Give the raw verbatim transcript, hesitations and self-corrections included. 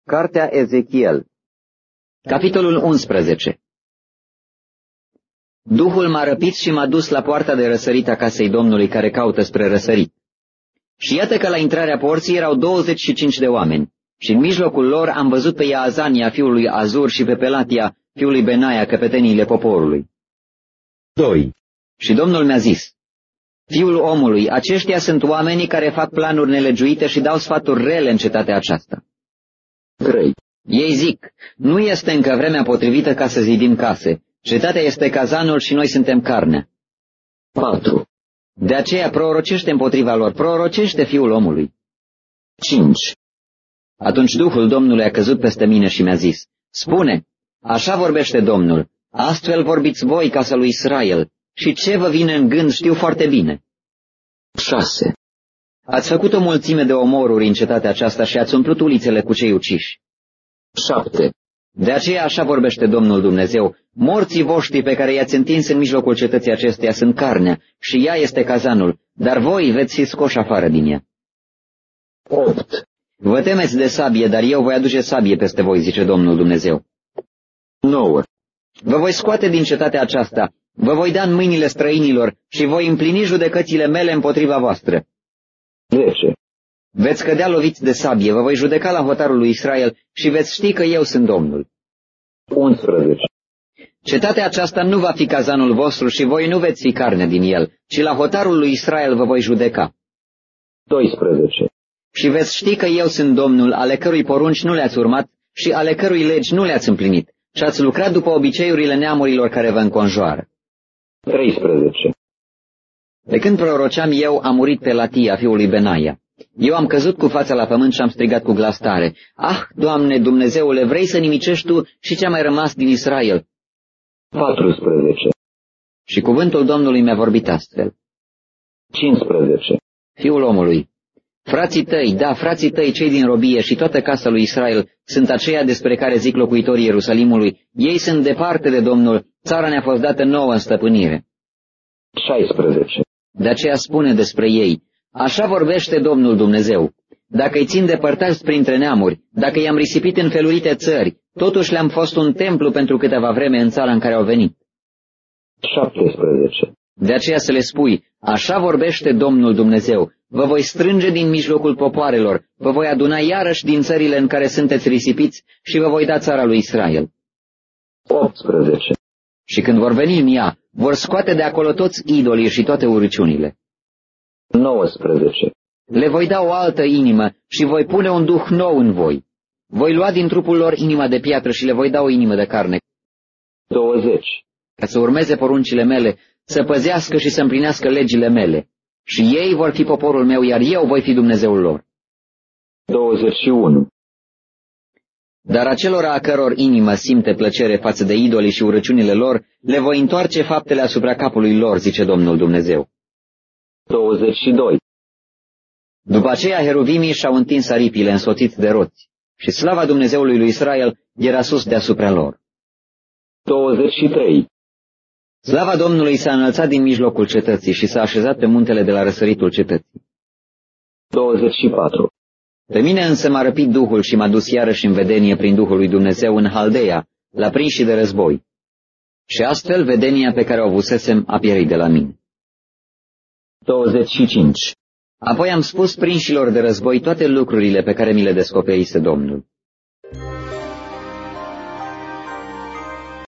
Cartea Ezechiel, capitolul unsprezece. Duhul m-a răpit și m-a dus la poarta de răsărit a casei Domnului care caută spre răsărit. Și iată că la intrarea porții erau douăzeci și cinci de oameni, și în mijlocul lor am văzut pe Iaazania, fiul lui Azur, și pe Pelatia, fiul lui Benaia, căpeteniile poporului. doi. Și Domnul mi-a zis: Fiul omului, aceștia sunt oamenii care fac planuri nelegiuite și dau sfaturi rele în cetatea aceasta. trei. Ei zic: nu este încă vremea potrivită ca să zidim case. Cetatea este cazanul și noi suntem carnea. patru. De aceea prorocește împotriva lor, prorocește, fiul omului. cinci. Atunci Duhul Domnului a căzut peste mine și mi-a zis: spune, așa vorbește Domnul, astfel vorbiți voi, casa lui Israel, și ce vă vine în gând știu foarte bine. șase. Ați făcut o mulțime de omoruri în cetatea aceasta și ați umplut ulițele cu cei uciși. șapte. De aceea așa vorbește Domnul Dumnezeu: morții voștri pe care i-ați întins în mijlocul cetății acesteia sunt carnea și ea este cazanul, dar voi veți fi scoși afară din ea. opt. Vă temeți de sabie, dar eu voi aduce sabie peste voi, zice Domnul Dumnezeu. nouă. Vă voi scoate din cetatea aceasta, vă voi da în mâinile străinilor și voi împlini judecățile mele împotriva voastră. zece. Veți cădea loviți de sabie, vă voi judeca la hotarul lui Israel și veți ști că eu sunt Domnul. unsprezece. Cetatea aceasta nu va fi cazanul vostru și voi nu veți fi carne din el, ci la hotarul lui Israel vă voi judeca. doisprezece. Și veți ști că eu sunt Domnul, ale cărui porunci nu le-ați urmat și ale cărui legi nu le-ați împlinit, și ați lucrat după obiceiurile neamurilor care vă înconjoară. treisprezece. De când proroceam eu, a murit Pelatia, fiul lui Benaia. Eu am căzut cu fața la pământ și am strigat cu glas tare: ah, Doamne, Dumnezeule, vrei să nimicești Tu și ce-a mai rămas din Israel? paisprezece. Și cuvântul Domnului mi-a vorbit astfel: cincisprezece. Fiul omului, frații tăi, da, frații tăi, cei din robie și toată casa lui Israel, sunt aceia despre care zic locuitorii Ierusalimului: ei sunt departe de Domnul, țara ne-a fost dată nouă în stăpânire. șaisprezece. De aceea spune despre ei: așa vorbește Domnul Dumnezeu: dacă îi țin depărtați printre neamuri, dacă i-am risipit în felurite țări, totuși le-am fost un templu pentru câteva vreme în țara în care au venit. șaptesprezece. De aceea să le spui: așa vorbește Domnul Dumnezeu: vă voi strânge din mijlocul popoarelor, vă voi aduna iarăși din țările în care sunteți risipiți și vă voi da țara lui Israel. optsprezece. Și când vor veni în ea, vor scoate de acolo toți idolii și toate urăciunile. nouăsprezece. Le voi da o altă inimă și voi pune un duh nou în voi. Voi lua din trupul lor inima de piatră și le voi da o inimă de carne. douăzeci. Ca să urmeze poruncile mele, să păzească și să împlinească legile mele. Și ei vor fi poporul meu, iar eu voi fi Dumnezeul lor. douăzeci și unu. Dar acelora a căror inimă simte plăcere față de idolii și urăciunile lor, le voi întoarce faptele asupra capului lor, zice Domnul Dumnezeu. douăzeci și doi. După aceea heruvimii și-au întins aripile însoțiți de roți, și slava Dumnezeului lui Israel era sus deasupra lor. douăzeci și trei. Slava Domnului s-a înălțat din mijlocul cetății și s-a așezat pe muntele de la răsăritul cetății. douăzeci și patru. Pe mine însă m-a răpit Duhul și m-a dus iarăși în vedenie prin Duhul lui Dumnezeu în Haldeia, la prinși de război. Și astfel vedenia pe care o avusesem a pierit de la mine. douăzeci și cinci. Apoi am spus prinșilor de război toate lucrurile pe care mi le descoperise Domnul.